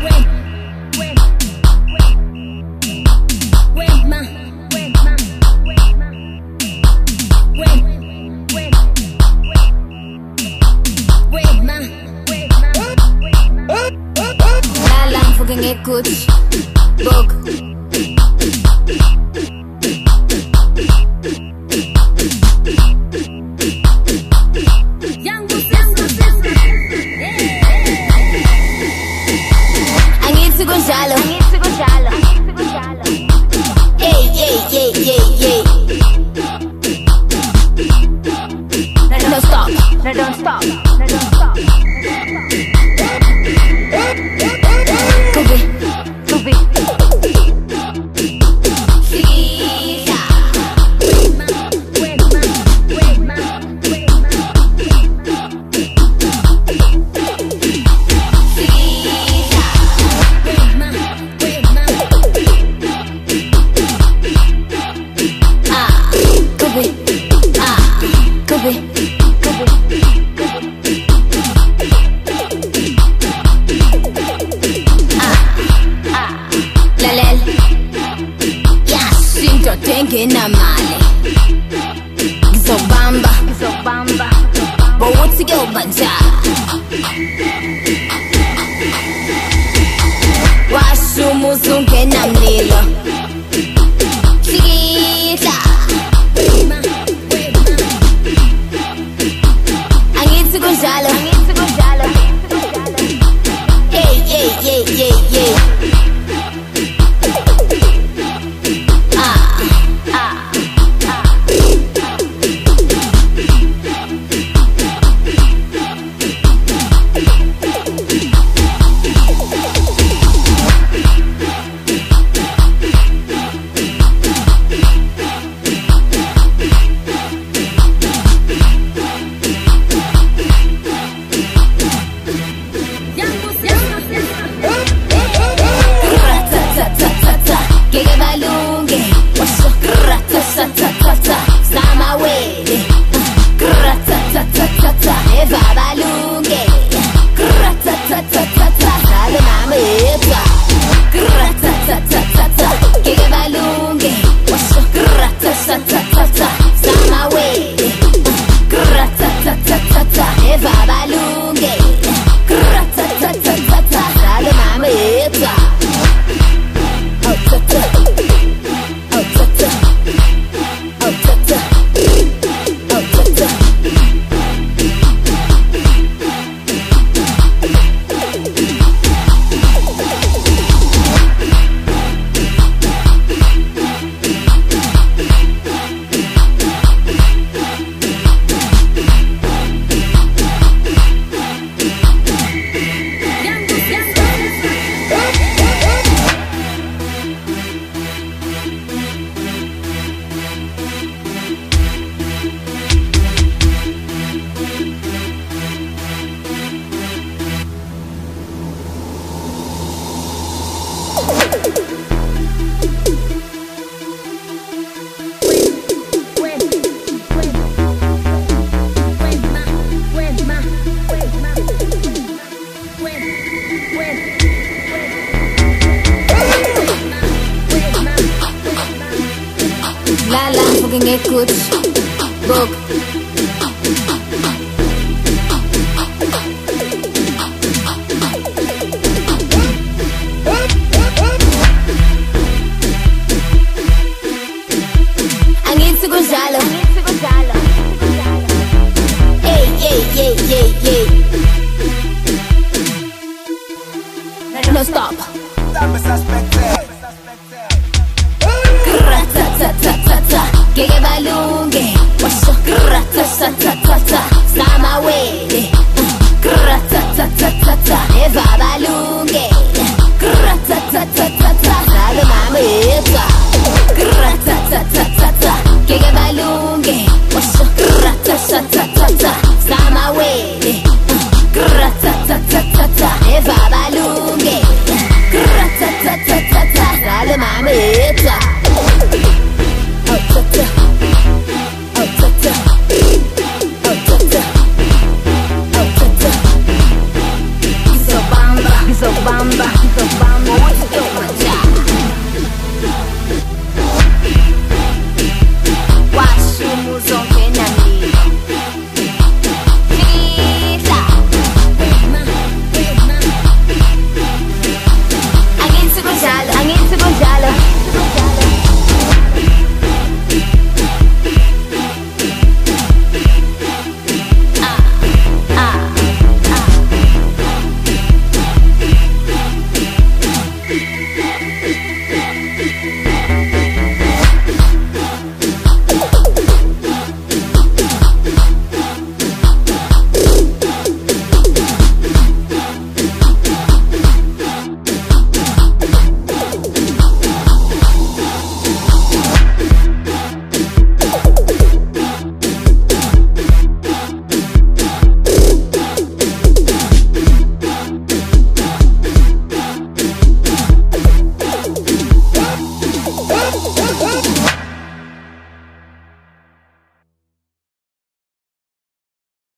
Écoute, Bog. Angitsi kunjalo, hey, hey, hey, hey, hey. No stop, no don't stop, no don't stop. Tengena mali Gizobamba Bowuthi ke ubanja Washumuzu ngena mlilo Sikita Angithi kunjalo Hey, hey, hey, hey, hey. Écoute, Bog. Angithi kunjalo. Hey, hey, hey, hey, hey. No stop. Gege balunge, washo grata-ta-ta-ta-ta. Sama wele, grata-ta-ta-ta-ta. Eva balunge, grata-ta-ta-ta-ta. Salo mama eva, grata-ta-ta-ta-ta. Gege balunge, washo grata-ta-ta-ta. Sama wele, grata-ta-ta-ta-ta. Eva balunge, grata-ta-ta-ta-ta. Salo mama eva. vibe,